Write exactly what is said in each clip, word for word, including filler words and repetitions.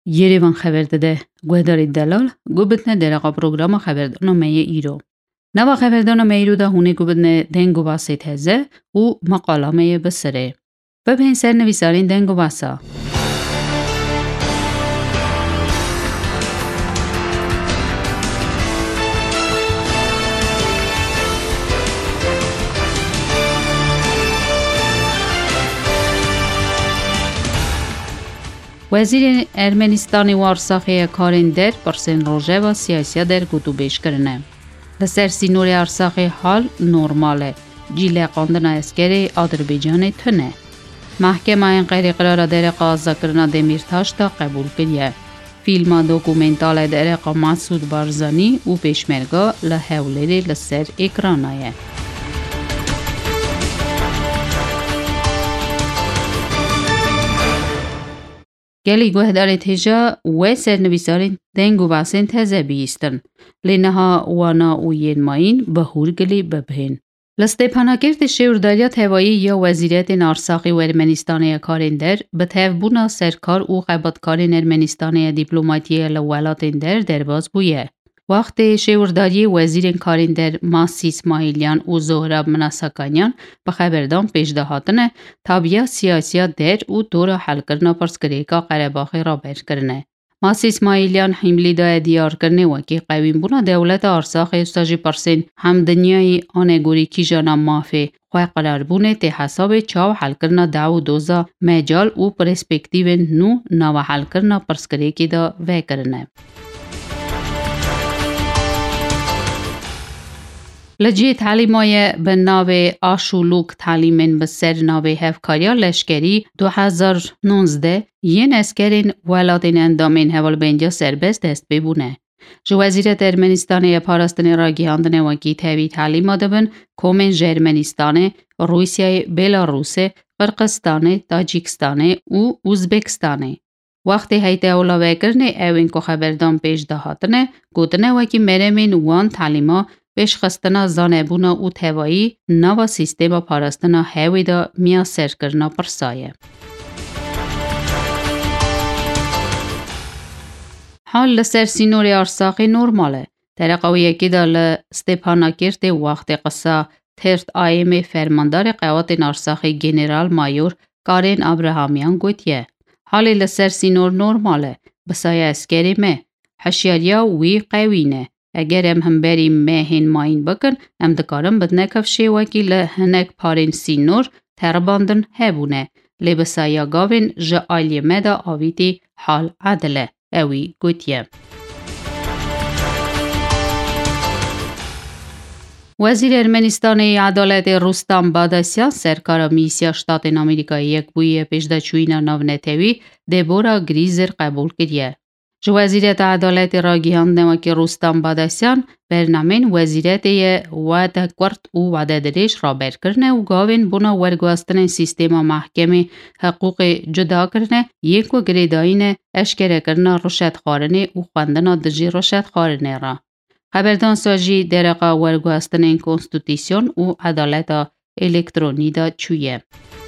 Երևան խաբերդեդե գուհդարի դալալ գուբտնե դերակա պրոգրամը խաբերդոնը մեյե իրո Նավա խաբերդոնը մեյրուդա հունի գուբտնե դենգուվասի թեզե ու մակալա մեյե բսրե Բբեն սերնվիսարին դենգուվասա Վեզիրին Ermeniստանի ու Արցախի քարին դեր պրսեն ռոժևա սիասիա դեր գուտուբեշ կրնե Լսեր սինուրի Արցախի հալ նորմալ է ջիլե կանդնա էսկերի Ադրբեջանի թնե Մահկեմային qeyri qrara դերը qazza կրնա դեմիր թաշտա qəbul կրիե Ֆիլմա դոկումենտալ է դերը Մասուդ Բարզանի ու Պեշմերգա լհեուլերի լսեր էկրանա է Գելի գուհդարի թեժա ուե սերնվիսարին դենգուվասին թեզե բիստն Լինահա ուանա ու ենմային բհուր գլի բբհեն Լստեփանակերտի շեուրդալյա թևայի յա վեզիրետին Արցախի ու Ermeniստանի քարին դեր բթև բունա սերքար ու խաբատքարին Ermeniստանի դիպլոմատիա լավալատին դեր դերված բույե Վախտե շեուրդալի վեզիրին քարին դեր Մասի Իսմայիլյան ու Զոհրաբ Մնասականյան բխաբերդան պեժդահատն է թաբյա սիասիա դեր ու դորը հալկրնա պրսկրեկա Ղարաբաղի ռաբեր կրնե Մասի Իսմայիլյան հիմլիդա է դիար կրնե վակի ყევին բունա դեվլետը Արցախի ուստաժի պրսին համդնյայի անեգուրի քիժանա մաֆե Խայ قرار բունե թե հասավ է չավ հալկրնա դաու դոզա մեջալ ու պերսպեկտիվեն նու նավա հալկրնա պրսկրեկի դա վե կրնե Լջի թալիմոյե բնավե աշուլուկ թալիմեն բսեր նավե հևքարյա լեշկերի դու հազար նոնզդե ին էսկերին վալատին ընդամին հևալբենջա սերբես դեստ բիբունե Ժուազիրետ Ermeniստանի է Փարաստանի ռագի հանդնեվակի թևի թալիմադվն կոմեն Ժերմենիստանը, Ռուսիայի, Բելարուսը, Qırğızstանը, Տաջիկստանը ու Ուզբեկստանը Վախտի հայտե օլավեկրնի էվին կոխաբերդան պեժ դահատն է գուտնեվակի մերեմին ուան թալիմա Պեշխստանա զանեբունա ու թևայի նավա սիստեմա Փարաստանա հևիդա միասեր կրնա պրսայե Հալ լսեր սինորի Արցախի նորմալ է Դերակավի եկիդա լ Ստեփանակերտի վախտե qısa թերթ այեմի ֆերմանդարի qevatin Արցախի գեներալ մայոր Կարեն Աբրահամյան գոյտե Հալի լսեր սինոր նորմալ է բսայա էսկերի մե Հաշյարյա ուի qevին է Eğer em hemberi mehin mayin bakın, em dikarim bidnekav şevaki le hinek parin sinor terbandın hebune. Lebesaya gavin je alyeme da aviti hal adele. Ewi gutye. Vazir Ermenistanê Edaletê Rustam Badasyan serkara misiya Ştatên Amerîkayê yekbûyê pêşdaçûyîna navnetewî Debora Grizer qebûl kiriye. Ji Wezîreta Edaletê ragihandnema ki Rustam Badasyan bernamên Wezîretê yê Wedekurt û Wededirêj raberkirine û gavên bûna werguhestinên sîstêma mehkemê hiqûqê cudakirine yên ku girêdayînê eşkerekirina rûşetxwarinê û xwendina dijî rûşetxwarinê re. Xeberdansa jî dereqa werguhestinên konstitûsyon û edaleta elektrînî de çûye.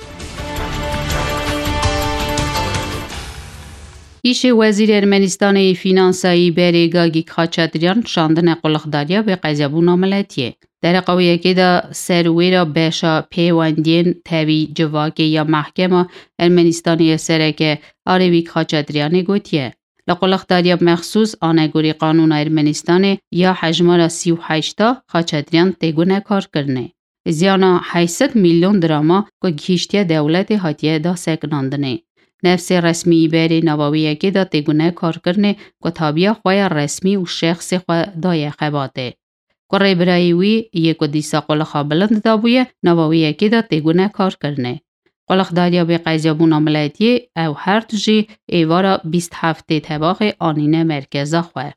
İşi Wezîr Ermenistanê Finansayî Berê Gagik Xaçatryan şandine qulixdariya bê qezebûna miletiyê. Dereqa yekê de serwêra beşa pêwendiyên tevî civakê ya mehkema Ermenistanê sereke Arêvîk Xaçatranê gotiye. Li qulixdariya mexsûs anegurî qanûna Ermenistanê ya hejmara sî û heşta Xaçatran tê gunekar-kirinê. Ziyana heyset milyon dirama ku gihîştiya dewletê hatiye da sekinandinê. Nefsê resmî berê navawiyekê de tê gunekar-kirinê ku tabiya xwe ya resmî û şexsê xwe daye xebatê. Ku rêbirayî wî yê ku dîsa qulixa bilind dabûye navawiyekê de tê gunekar-kirinê. Qulixdariya bêqezebûna miletiyê ew her du jî êvara bîst heftê tebaxê anîne merkeza xwe.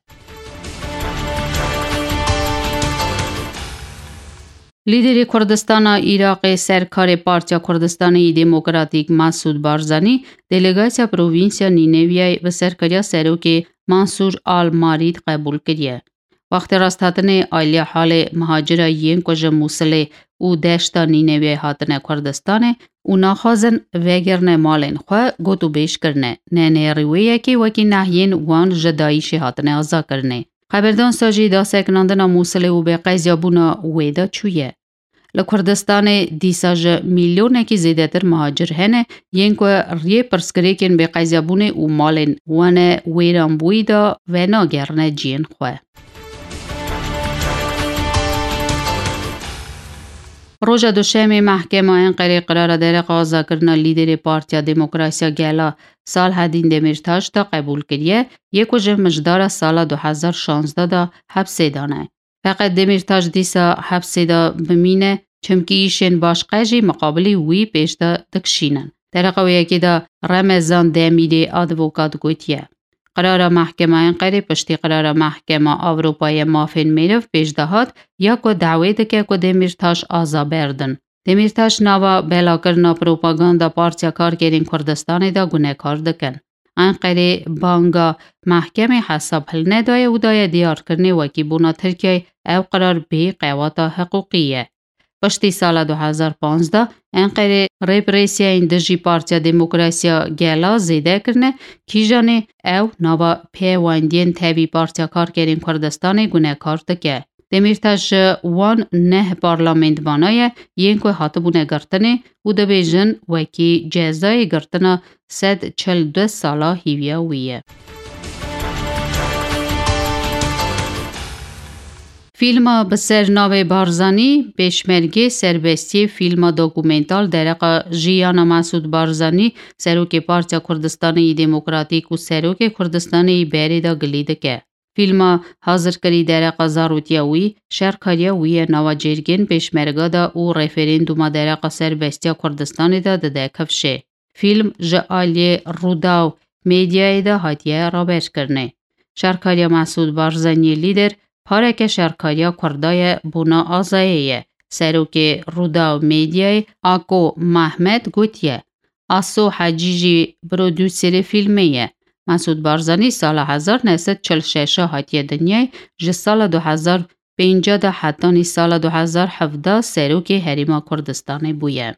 Lideri Kurdistana Iraqê serkarê Partiya Kurdistanê Demokratîk Masûd Barzanî delegasiya provinsiya Nîneviyayê bi serkariya serokê Mansûr al-Marîd qebûl kiriye. Waxtê rasthatinê aliya halê mihacira yên ku ji Mûsilê و دشتا نینوی هاتنه کردستانه و ناخازن وگرنه مالین خواه گوتو بیش کرنه نه نیرویه که وکی نحین وان جدایش هاتنه ازا کرنه. خبردان ساجی دا سکناندنا موصله و به قیزیابونا ویدا چویه. لکردستان دیساج میلیونه کی زیاده تر مهاجر هنه ین که ریه پرسکریکن به قیزیابونه و مالین وانه ویران بویدا و ناگرنه جین خواه. روژا دوشنبه محکمه انقره قرار داره قضا کردن لیدر پارتیا دموکراسیا گلا صالح دین دمیرتاج تا قبول کردیه یک وجه مجدار سال دو هزار و شانزده دا حبس دانه. فقط دمیرتاج دیسا حبس دا بمینه چمکی ایشین باش قجی مقابلی وی پیش دا دکشینن. در قویه که دا رمزان دمیری ادوکات گوتیه. قرار محکمه انقره پشتی قرار محکمه اروپای مافین میرف پیش دهات یا که دعوی دکه که دمیرتاش آزا بردن. دمیرتاش نوا بلا کرنا پروپاگاندا پارتیا کارگرین کردستان دا گونه کار دکن. انقره بانگا محکمه حساب حل ندایه و دایه دیار کرنه وکی بونا ترکیه او قرار به قواتا حقوقیه. پشتی سال دو هزار و پانزده انقره ریپریسیا اندجی پارتیا دموکراسیا گلا زیده کرنه کی جانه او نوا پیواندین تابی پارتیا کارگرین کردستان گونه کار دکه. دمیرتاش وان نه پارلمنت بانایه ین که حاتبونه گرتنه و دبیجن وکی جزای گرتنه صد چل دو سالا هیویا ویه. فیلم بسر ناو بارزانی بشمرگی سربستی فیلم دوکومنتال درق جیانا مسعود بارزانی سروک پارتیا کردستانی دموکراتیک و سروک کردستانی بری دا گلیده که. فیلم حاضر کری درق زاروتیاوی شرکاریاوی نوا جرگین بشمرگا دا او ریفرندوم درق سربستی کردستانی دا دده کفشه. فیلم جعالی روداو میدیای دا هاتیه رابش کرنه. شرکاریا مسعود بارزانی لیدر پارک شرکاریا کردای بونا آزاییه. سروک رودا و میدیای آکو محمد گوتیه. آسو حجیجی برودوسر فیلمیه. مسعود بارزانی سال هزار و نهصد و چهل و شش هاتیه دنیای جه سال دو هزار و پنج ده حتانی سال دو هزار و هفده سروک حریما کردستان بویه.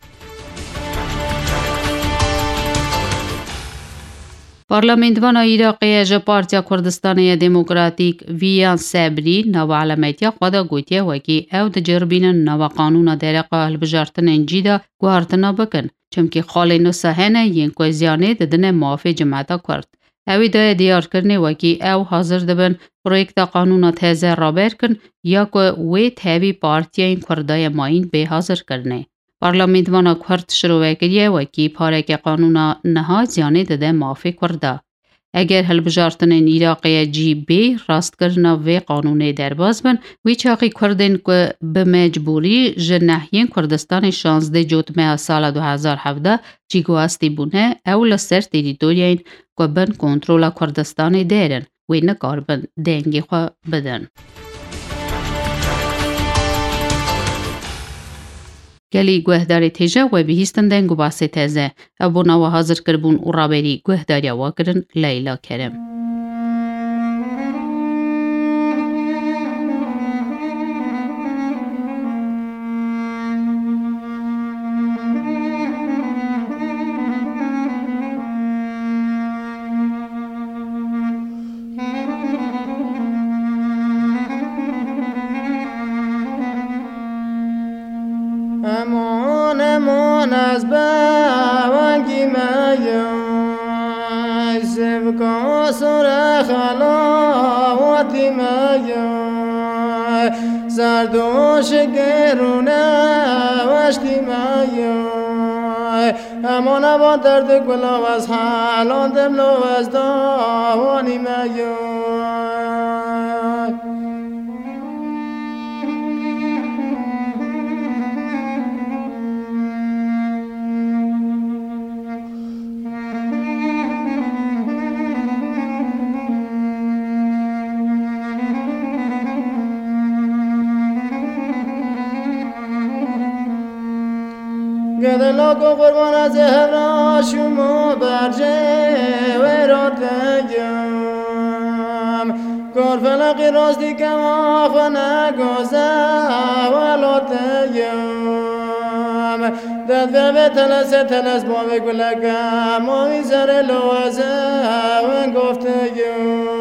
پارلمانتوان عراقی جه پارتیا کردستان دموکراتیک ویان صبری نو علامتیا خدا گوتیه وکی او د جربین نو قانون درق البجارتن انجیدا گوارتنا بکن چمکی خالی نو سهنه ین کوی زیانه ددن معافی جماعتا کرد. اوی دای دیار کرنه وکی او حاضر دبن پرویکت قانون تازه رابر کن یا که وی تاوی پارتیا این کردای ماین به حاضر کرنه. پارلمانتوان کرد شروع کریه وکی پارک قانون نها زیانه دده معافی کرده. اگر هلبجارتن عراقی جی بی راست کرنا و قانون درباز بن وی چاقی کردن که به مجبوری جنحین کردستان شانزده جوتمه سال دو هزار و هفده جی گواستی بونه او لسر تریتوریین که بن کنترول کردستان دیرن وی نکار بن دنگی خواه بدن. گلی گوهداری تیجا و بیهستن دنگو باسی تازه ابونا و حاضر کربون و رابری گوهداری واکرن لیلا کرم. امان امان از بوانگی میای سبکا سر خلاواتی میای سردوش گرونه وشتی میای امان امان درد گلو از حالان دملو از داوانی میای گدلا کو قربان از هر شما برجه و راتگم کار فلقی راستی کم آخو نگازه و لاتگم دادگاه تنس تنس با بگلگم مامی زر لوازه و گفته گیم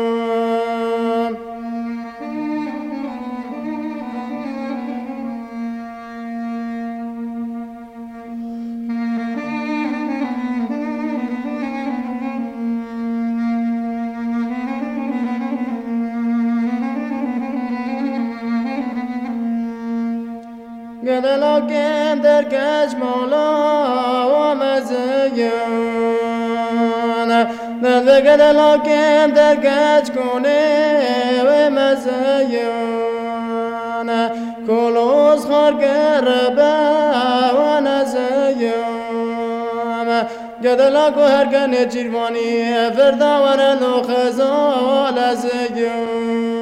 گدلاکم در کج مولا و مزیان ندوه گدلاکم در کج کنه و مزیان کلوز خار گربه و نزیان گدلاکو هر کنه چیروانی فردا ورن و خزال ازیان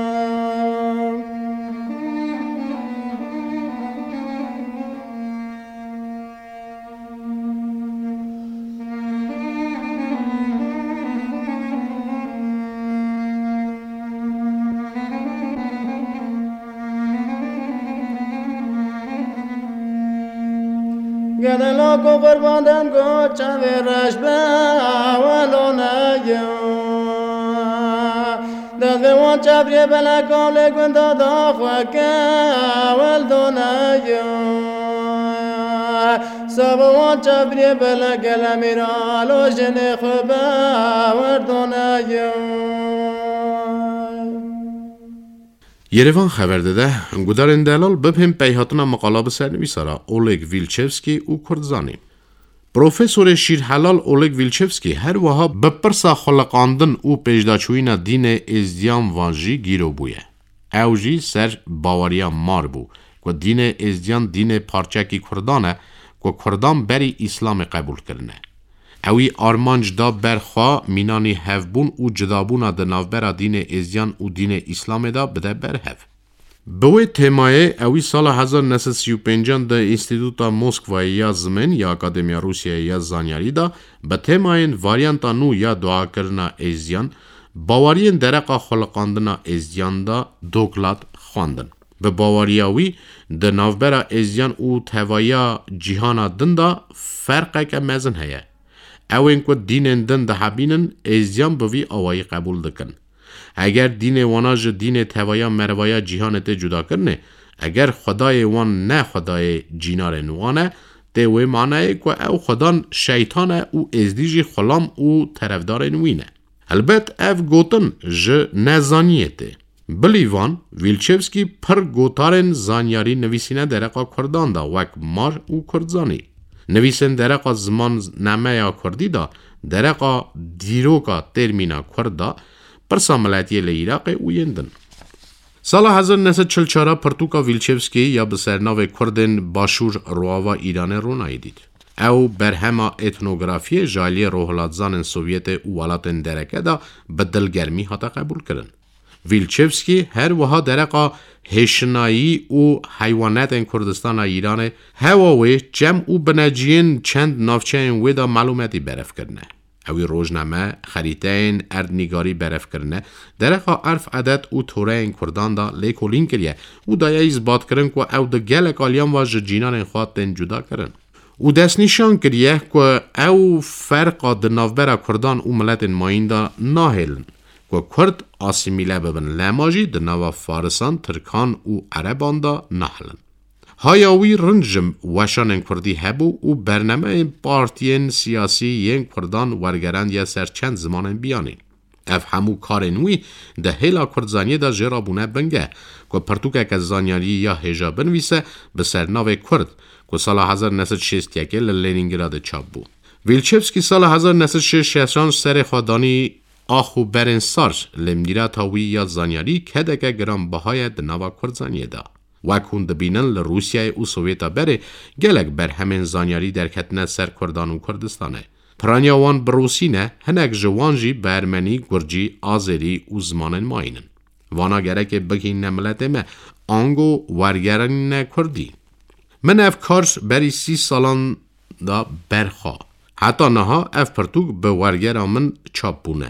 گدلاکو قرباندن گو چاویرش به ولونایا دادگه وان چابریه بلا کامله گنده دا خوکه ولدونایا سابا وان چابریه بلا گلمیرالو جنه خوبه وردونایا Երևան խավերդեդե գուդարեն դելալ բփեմ պայհատնա մقالا սերնվիսարա Օլեգ Վիլչևսկի ու Քուրդզանի Պրոֆեսոր Շիր Հալալ Օլեգ Վիլչևսկի հեր վահա բպրսա խոլականդն ու պեժդաչուինա դինե էզդիան վանժի գիրոբուե Աուժի սեր Բավարիա մարբու կո դինե էզդիան դինե փարչակի Քուրդանը կո Քուրդան բերի իսլամը qəbul կրնե Əwi armanc da berxwa minani hevbun u cidabuna da navbera dine ezyan u dine İslam'e da bide berhev. Bwe temaye əwi sala hezar nesed سی و پنج da İnstituta Moskvaya ya zmen ya Akademiya Rusiyaya ya zanyari da be temayen varianta nu ya duakirna ezyan bavariyên dereqa xolqandina ezyan da doklat xwandin. Bi bawariyawi da navbera ezyan u tevaya cihana din da ferqeke mezin heye. Ewen ku dînên din dihabînin êziyan bi vî awayî qebûl dikin. Eger dînê wana ji dînê tevaya mervaya cîhanê tê cudakirine, eger xwedayê wan ne xwedayê cînarên wan e, tê wê manayê ku ew xwedan şeytan e û êzdî jî xulam û terevdarên wî ne. Helbet ev gotin ji nezaniyê tê. Bilî van, Vîlçevskî pir gotarên zanyarî nivîsîne dereqa Kurdan da wek Mar û Kurdzanî. Nivîsên dereqa ziman nameya Kurdî da dereqa dîroka termîna Kurd da pirsa miletiyê li Iraqê û yên din. Sala hezar nesed çil çara Pirtûka Vîlçevskî ya bi sernavê Kurdên Başûr Roava Îranê ronayî dît. Ew berhema etnografiyê ji aliyê rohilatzanên Sovyetê û welatên dereke da bi dilgermî hate qebûl kirin. Vîlçevskî her wiha dereqa hêşinayî û heywanetên Kurdistana Îranê hewa wê cem û bineciyên çend navçeyên wê da malûmetî berevkirine. Ewî rojname, xerîteyên erdnîgarî berevkirine, dereqa erf edet û toreyên Kurdan da lêkolîn kiriye û daye îzbat kirin ku ew di gelek aliyan wa ji cînanên xwe tên cuda kirin. û destnîşan kiriye ku ew ferqa di navbera Kurdan û miletên mayîn da nahêlin. Ku Kurd asîmîle bibin lema jî di nava Farisan, Tirkan û Ereban da nahlin. Haya wî rind ji weşanên Kurdî hebû û bernameyên partiyên siyasî yên Kurdan wergerandiye ser çend zimanên biyanî. Ev hemû karên wî di hêla Kurdzaniyê da jê rabûne binge ku pirtûkeke zanyarî ya hêja binivîse bi ser navê Kurd ku sala hezar nesed şêstiyekê li Leningradê çap bû. Vîlçevskî sala hezar nesed şêst şeşan serê xwe danî ax û berên sar li mîrata wî ya zanyarî kedeke giranbihaye di nava Kurdzaniyê da. Wek hûn dibînin li Rûsyayê û Sovyeta berê gelek berhemên zanyarî derketine ser Kurdan û Kurdistanê. Piraniya wan bi Rûsî ne, hinek ji wan jî bi Ermenî, Gurcî, Azerî û zimanên mayînin. Vana gerekê bigihîne miletê me ango wergeranîne Kurdî. Min ev kar berî sî salan da berxwe. Heta niha ev pirtûk bi wergera min çap bûne.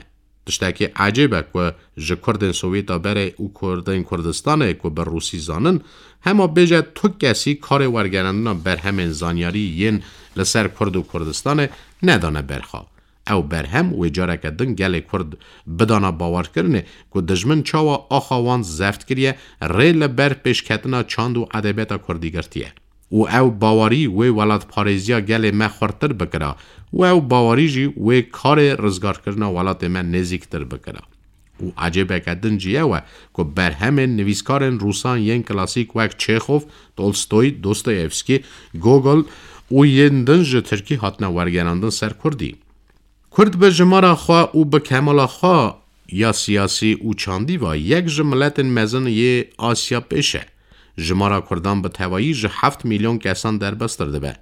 تشتاکی عجیبه که جه کردن سوویتا بره او کردن کردستانه که بر روسی زانن همه بیجه تو کسی کار ورگرندن بر همین زانیاری ین لسر کرد و کردستانه ندانه برخوا. او بر هم و اجاره کردن گل کرد بدانه باور کرنه که دجمن چاوا آخوان زفت کریه ریل بر پیش کتنا چاند و ادبیات کردیگرتیه. و او باوری و ولات پاریزیا گل ما خورتر بکره و او باوری جی و کار رزگار کرنا ولات ما نزیکتر بکره. و عجیبه کدن جیه و که بر همین نویسکارن روسان ین کلاسیک وک چیخوف، تولستوی، دوستویفسکی، گوگل و ین دنج ترکی هاتنا ورگراندن سر کردی. کرد به جمارا خواه و به کمالا خواه یا سیاسی و چاندی و یک جملت مزن یه آسیا پیشه. جمارا کردان به توایی جه هفت میلیون کسان در بسترده به.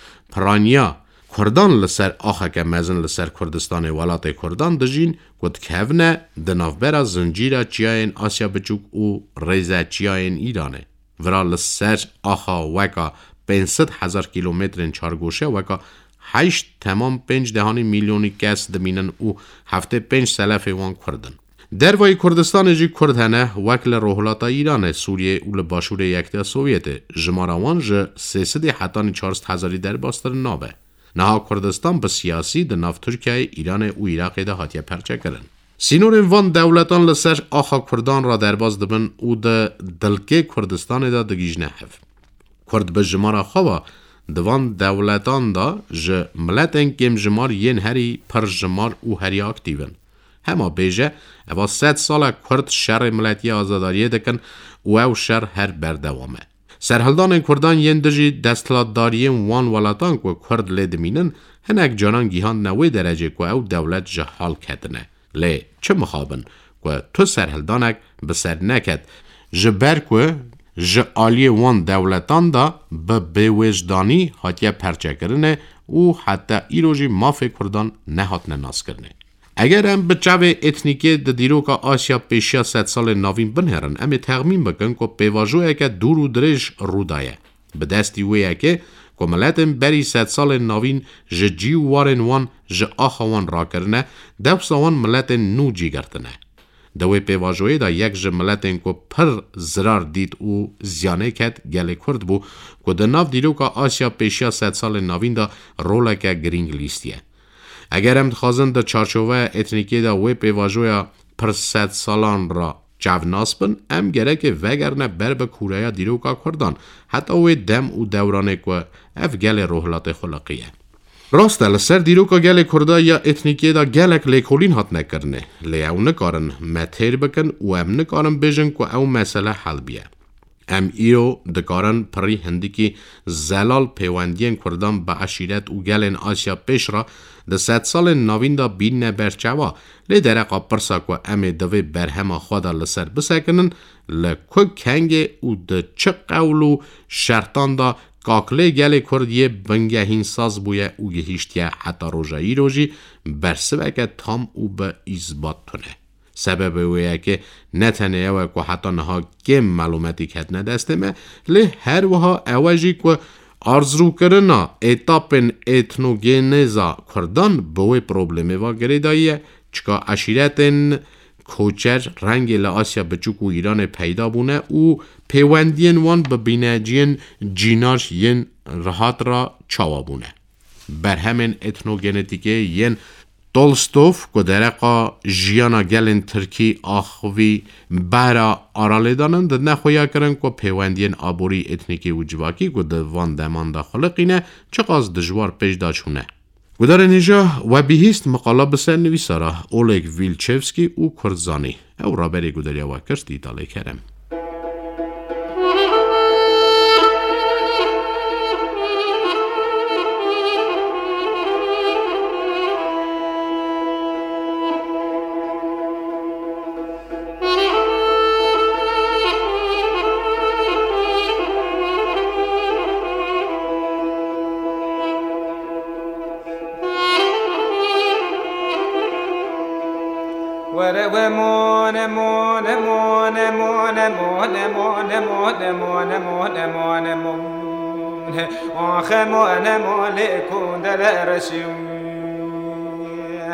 پرانیا کردان لسر آخه که مزن لسر کردستان ولات کردان دجین کد کهونه دنافبرا زنجیره چیاین آسیا بچوک و ریزه چیاین ایرانه. ورا لسر آخه وکا پنجصد هزار کیلومترین چارگوشه وکا هشت تمام پنج دهانی میلیونی کس دمینن او هفته پنج سلف وان کردن. در وای کردستان جی کردهنه وکل روحلاتا ایران سوریه اول باشور یکتا سوویت جماراوان جه سیصد حتان چارست هزاری در باستر نابه. نها کردستان به سیاسی ده ناف ترکیه ایران و عراق ده هاتیه پرچه کرن. سینورین وان دولتان لسر آخا کردان را در باز دبن او ده دلکه کردستان ده دگیجنه هف. کرد به جمارا خواه دوان دولتان دا جه ملتن کم جمار ین هری پر جمار او هری اکتیون. همه بیجه اوا ست ساله کرد شر ملتی آزاداریه دکن و او شر هر بردوامه. سرحلدان کردان ین دجی دستلاتداریه وان ولاتان که کرد لیدمینن هنک جانان گیهان نوی درجه که او دولت جه حال کتنه. لی چه مخابن که تو سرحلدانک بسر نکد جه بر که جه آلی وان دولتان دا به بیوجدانی حتیه پرچه کرنه و حتی ایروژی مافی کردان نهاتنه ناس کرنه. اگر هم به چاوه اتنیکی ده دیروکا آسیا پیشیا ست سال نوین بنهرن امی تغمین بکن که پیواجوه که دور و درش رو دایه. به دستی ویه که که ملتن بری ست سال نوین جه جیو وارن وان جه آخا وان را کرنه دوستا وان ملتن نو جی گرتنه. دوی پیواجوه دا یک جه ملتن که پر زرار دید و زیانه کد گل کرد بو که ده ناف دیروکا آسیا پیشیا ست سال نوین دا روله که گرینگ لیستیه. اگر هم خواهند در چارچوبه اتنیکی دا وی پیواجویا پر ست سالان را جو ناسبن ام گره که وگرنه بر به کوره دیروکا کردان حتی وی دم و دورانه که اف گل روحلات خلقیه. راسته لسر دیروکا گل کرده یا اتنیکی دا گلک لیکولین هات نکرنه لی او نکارن متیر بکن و ام نکارن بیجن که او مسئله حل بیه. ام ایرو دکارن پری هندیکی زلال پیوندین کردان با عشیرت و گلن آسیا پیش را ده ست سال نوین دا بین نبرچوا لی درقا پرسا که ام دوی برهم خوادا لسر بسکنن لکو کنگ و ده چه قولو شرطان دا کاکله گل کردیه بنگهین ساز بویه و گهیشتیه حتی روژایی روژی برسوه تام و به ایزبات تونه. سبب ویه که نتنه اوه که حتی نها کم معلوماتی کت ندستمه لی هر وها اوجی که آرزو کرنا ایتاپن ایتنوگینیزا کردان بوی پروبلمی و گریداییه چکا عشیرتن کوچر رنگ لآسیا بچوک و ایران پیدا بونه و پیوندین وان ببینجین جیناش ین رهات را چاوا بونه. بر همین ایتنوگینتیکه ین تولستوف که درقا جیانا گلن ترکی آخوی برا آرالی دانن ده نخویا کرن که پیوندین آبوری اتنیکی و جواکی که ده وان دمان دا خلقینه چقاز دجوار پیش دا چونه. و در اینجا و بیهیست مقاله بسر نویسارا اولگ ویلچفسکی و کردزانی او را بری گدریا و کرستی دالی کرم.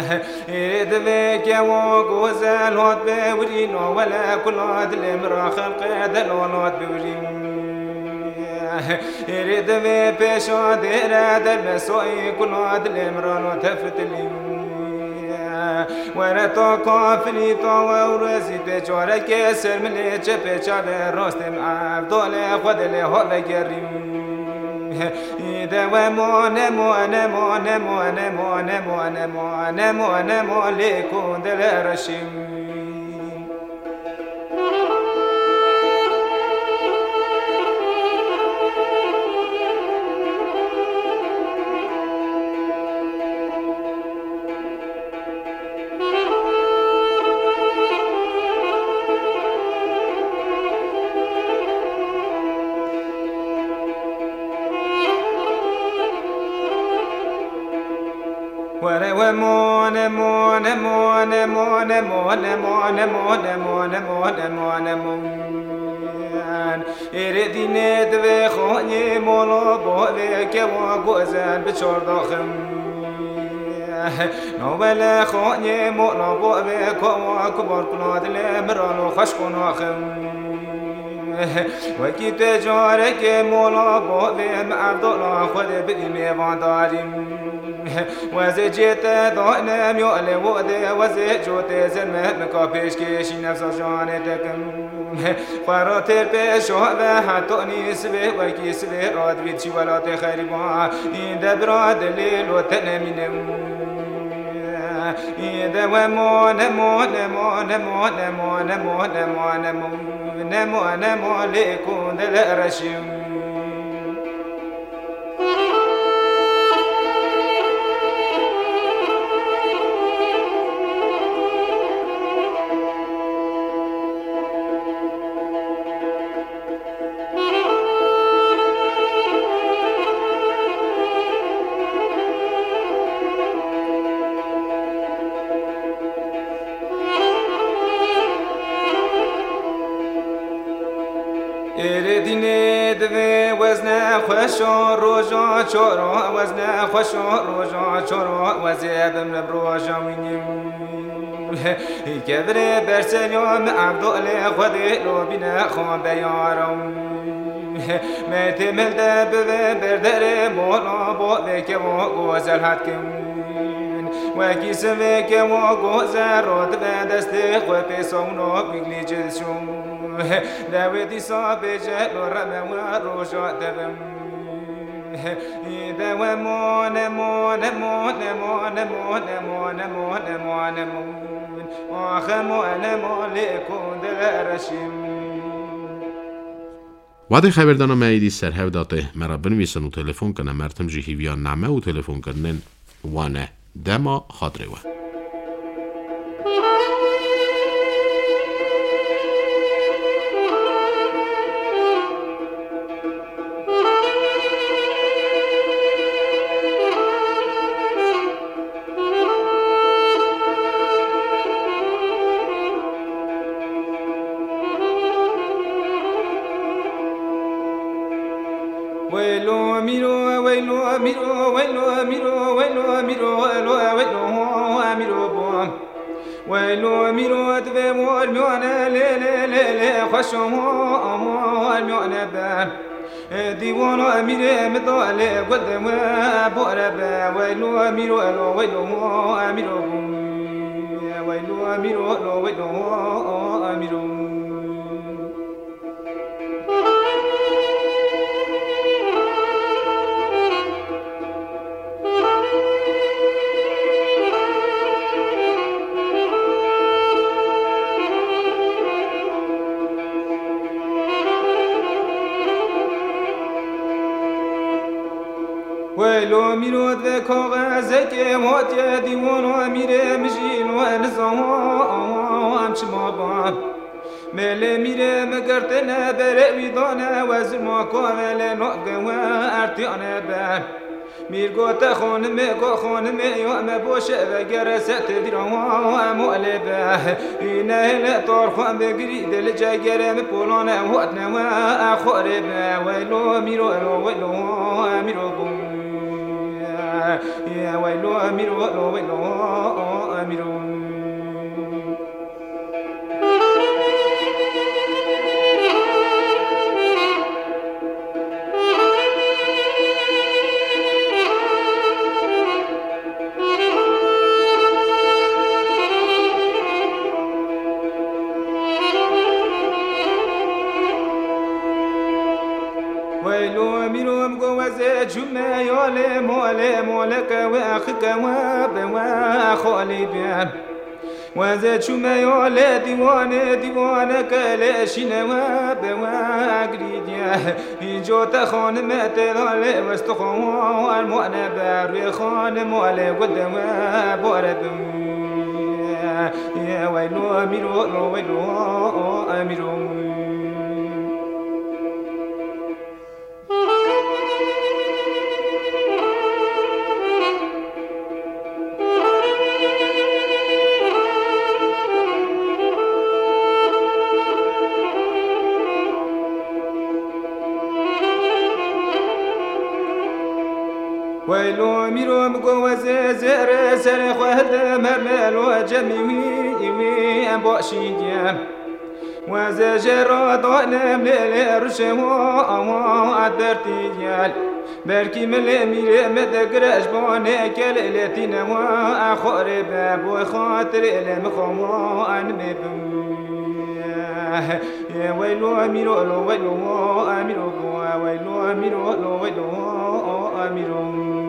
يدفك وقوز الهود بورين ولا كل هاد الامرأة خلق دلولات بورين يريد في بيشو دير هذا المسوي كل هاد الامرأة وتفتلين ورتو كافلي تو ورزي بجورة كسر من اللي جبه شابه رستم عبدالله خود اللي هو بگریم إذا ومو نمو نمو نمو نمو نمو نمو نمو نمو ليكون دل رشيم ونمو نمو نمو نمو نمو نمو نمو نمو نمو نمو نمو إردي ندوي خوني مولو بولي كوا قوزان بشور داخم نوبل خوني مولو بولي كوا كبار كناد لمرانو خشكو ناخم وكي تجارك مولو بولي معبدالله خود بديني وانداريم وزي جيت ضعنا ميولي وودي وزي جوتي زلمة مكابيش كيشي نفس جانتكم قراتر بشو بحطوني سبي وكي سبي راد بيتشي ولا تخربا إن دبراد الليل وتنمينم إذا ومو نمو نمو نمو نمو نمو نمو نمو نمو نمو ليكون دل رشيم إرديني دبي وزنا خشو روجا شورو وزنا خشو روجا شورو وزيب من بروجا وينيم كبري برسليوم عبدالله خدي لو بنا خون بيارم ما تمل دب بردر مولا بودك وغوزل هاتكم وكي سمك وغوزل رود بدستي خوبي سونو بيغلي جلسوم داودي صابي جل ورمى وروجا دبم إذا ومو نمو نمو نمو نمو نمو نمو نمو نمو آخمو نمو ليكون دل رشيم وادي خبردانا مايدي سرهاو داته مرا بنويسن و تلفون کنه مرتم جي هيويان نعمه و تلفون کنن وانه دما خاطره و ويلو ميرو ويلو ميرو ويلو ميرو ويلو ميرو ويلو ويلو ميرو بوم ويلو ميرو تبي المعنى لا لا لا لا خشمو المعنى بان ديوان أمير مطالع قدم بورب ويلو ميرو ويلو ميرو ويلو ميرو ويلو ميرو ويلو ميرو ذكاغزك موت ديوان أمير مجين ونزام أمش مابا مل مير مقرتنا برأي دانا وزما كامل نقوى أرتيانا با مير قوت خون ميقو خون ميو مبوش وقرست دراما مؤلبة إنه لطار خون بقريد الجاقر مبولانا وقتنا وأخوربا ويلو ميرو ويلو ميرو بوم يا ويلو أميرو ويلو أميرو ويلو ميروم قوزة جمع يولي مولي مولك وأخك وابوا خالي بيان وزة جمع يولي ديوان ديوانك لاشين وابوا قريديا يجو تخان متدالي واستخوان مؤنا باري خان مولي قدوا بورد يا ويلو ميرو ويلو أميرو ويلو ميرو مقوزة زر سر خهد مرمل وجميوي وي أبوشي ديام وزجر ضعنم للرشمو أمو أدرتي ديال بركي من الأمير مدقرش بوني كاللتين وأخور باب وخاطر المخمو أنببو يا ويلو ميرو ويلو أميرو ويلو ميرو ويلو أميرو